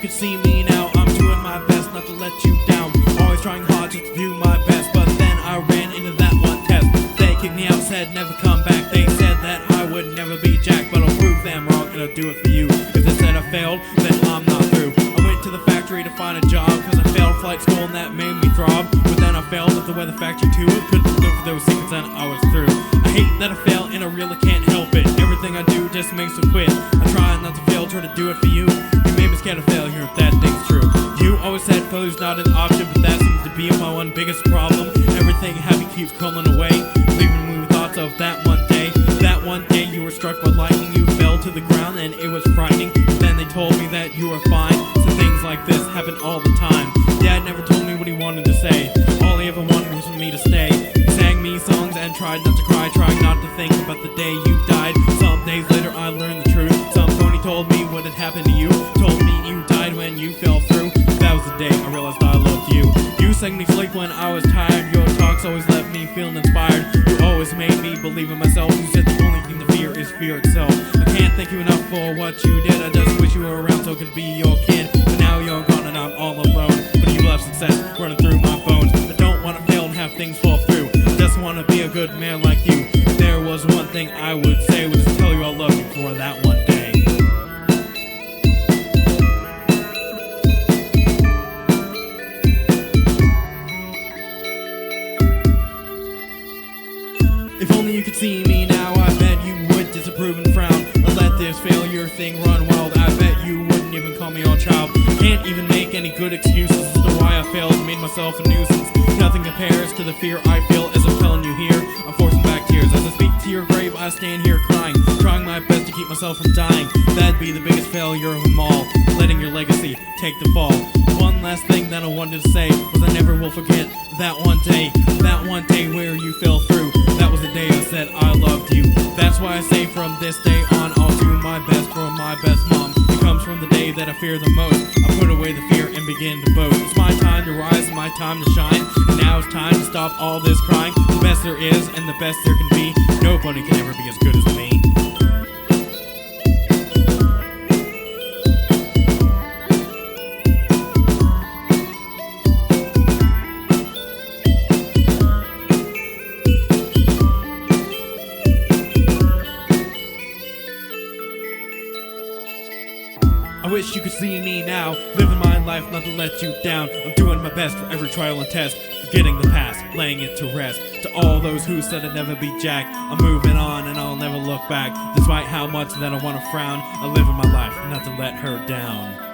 could see me now, I'm doing my best not to let you down. Always trying hard just to do my best, but then I ran into that one test. They kicked me out, said never come back. They said that I would never be Jack, but I'll prove them wrong and I'll do it for you. If they said I failed, then I'm not through. I went to the factory to find a job, cause I failed flight school and that made me throb. But then I failed at the weather factory too. I couldn't live with those secrets and I was through. I hate that I fail and I really can't help it. Everything I do just makes me quit. I try not to fail, try to do it for you. You made me scared of failure if that thing's true. You always said failure's not an option, but that seems to be my one biggest problem. Everything happy keeps crumbling away, leaving me with thoughts of that one day. That one day you were struck by lightning, you fell to the ground and it was frightening. Then they told me that you were fine. So things like this happen all the time. Dad never told me what he wanted to say. All he ever wanted was for me to stay. He sang me songs and tried not to cry, tried not to think about the day you died. Some days later I learned the truth. Some phony told me what had happened to you, told me you died when you fell through. That was the day I realized I loved you. You sang me sleep when I was tired. Your talks always left me feeling inspired. You always made me believe in myself. You said the only thing to fear is fear itself. I can't thank you enough for what you did. I just wish you were around so I could be your kid. But now you're gone and I'm all alone. But you left success running through my bones. I don't want to fail and have things fall through. I just want to be a good man like you. If there was one thing I would say, would just tell you I love you for that one day. If only you could see me now, I bet you would disapprove and frown. I let this failure thing run wild, I bet you wouldn't even call me your child. Can't even make any good excuses as to why I failed and made myself a nuisance. Nothing compares to the fear I feel as I'm telling you here. I'm forcing back tears as I speak to your grave. I stand here crying, trying my best to keep myself from dying. That'd be the biggest failure of them all, letting your legacy take the fall. One last thing that I wanted to say was I never will forget that one day where you fell through. That was the day I said I loved you. That's why I say from this day on I'll do my best for my best mom. It comes from the day that I fear the most. I put away the fear and begin to boast. It's my time to rise and my time to shine. And now it's time to stop all this crying. The best there is and the best there can be. Nobody can ever be as good as me. I wish you could see me now, living my life not to let you down. I'm doing my best for every trial and test, forgetting the past, laying it to rest. To all those who said I'd never be Jack, I'm moving on and I'll never look back. Despite how much that I want to frown, I live in my life not to let her down.